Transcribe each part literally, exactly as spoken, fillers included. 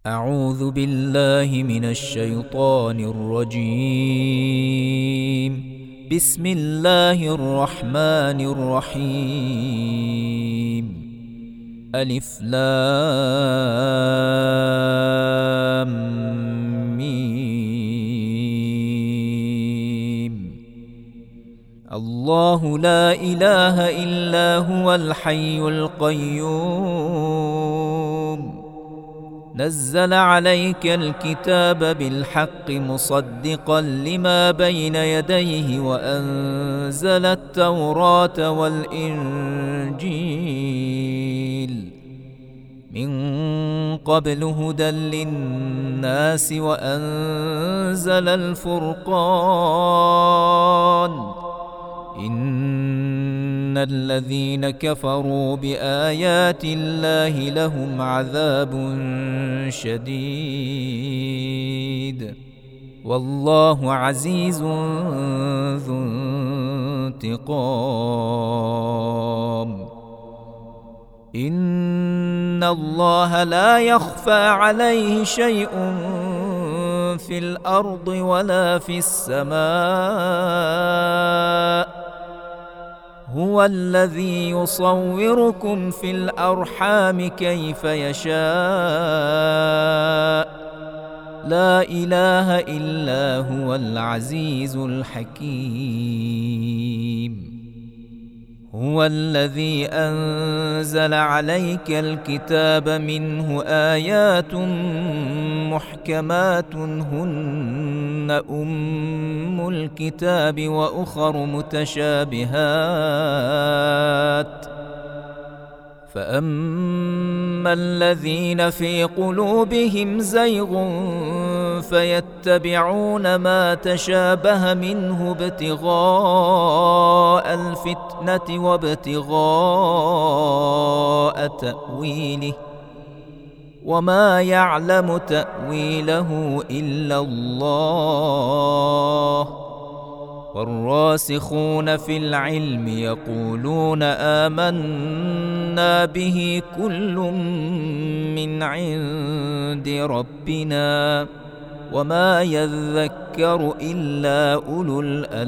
أعوذ بالله من الشيطان الرجيم. بسم الله الرحمن الرحيم. ألف لام ميم. الله لا إله إلا هو الحي القيوم. نزل عليك الكتاب بالحق مصدقا لما بين يديه وأنزل التوراة والإنجيل من قبل هدى للناس وأنزل الفرقان. إن الذين كفروا بآيات الله لهم عذاب شديد والله عزيز ذو انتقام. إن الله لا يخفى عليه شيء في الأرض ولا في السماء. هو الذي يصوركم في الأرحام كيف يشاء. لا إله إلا هو العزيز الحكيم. هو الذي أنزل عليك الكتاب منه آيات محكمات هن أم الكتاب وأخر متشابهات. فأما الذين في قلوبهم زيغ فيتبعون ما تشابه منه ابتغاء الفتنة وابتغاء تأويله وما يعلم تأويله إلا الله. والراسخون في العلم يقولون آمنا به كل من عند ربنا وما يذكر إلا أولو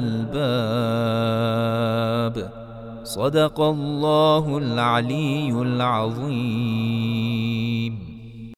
الألباب. صدق الله العلي العظيم.